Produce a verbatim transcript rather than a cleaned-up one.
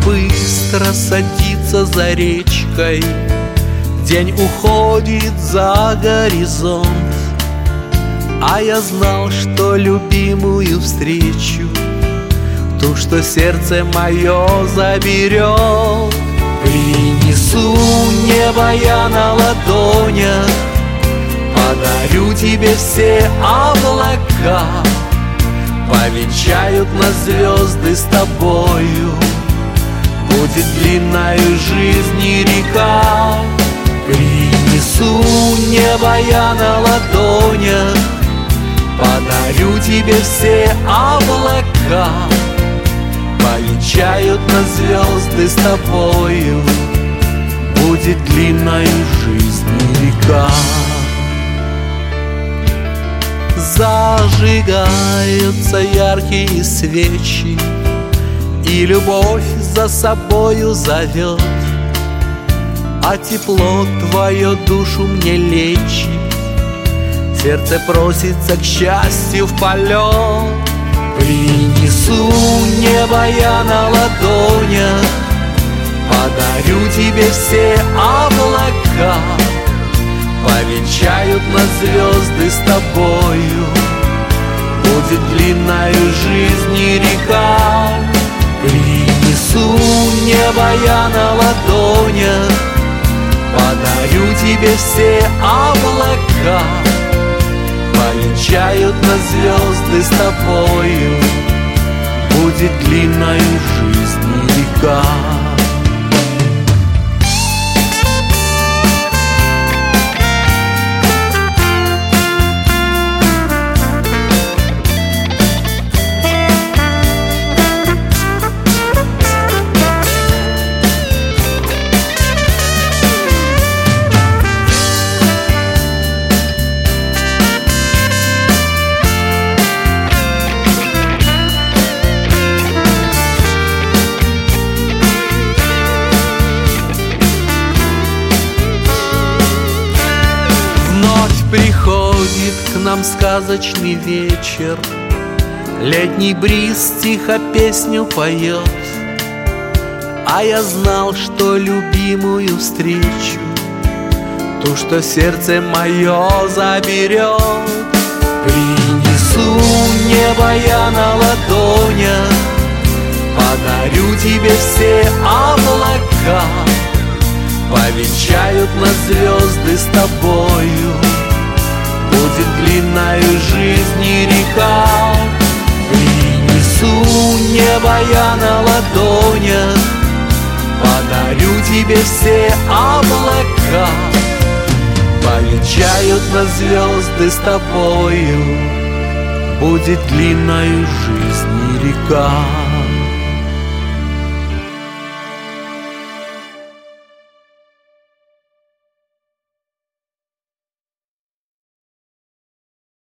быстро садится за речкой, день уходит за горизонт. А я знал, что любимую встречу, ту, что сердце мое заберет. Принесу небо я на ладонях, подарю тебе все облака, повенчают нас звезды с тобою. Будет длинною жизнь и река. Принесу небо я на ладонях, подарю тебе все облака, повенчают нас звезды с тобою. Будет длинною жизнь и река. Зажигаются яркие свечи, и любовь за собою зовет, а тепло твое душу мне лечит. Сердце просится к счастью в полет. Принесу небо я на ладонях, подарю тебе все облака, повенчают нас звезды с тобою. Будет длинною жизнь и река. Принесу небо я на ладонях, подарю тебе все облака, повенчают нас звезды с тобою. Будет длинною жизнь и река. Приходит к нам сказочный вечер, летний бриз тихо песню поет. А я знал, что любимую встречу, ту, что сердце мое заберет. Принесу небо я на ладонях, подарю тебе все облака, повенчают нас звезды с тобою. Будет длинною жизнь и река. Принесу небо я на ладонях, подарю тебе все облака, повенчают нас звезды с тобою. Будет длинною жизнь и река.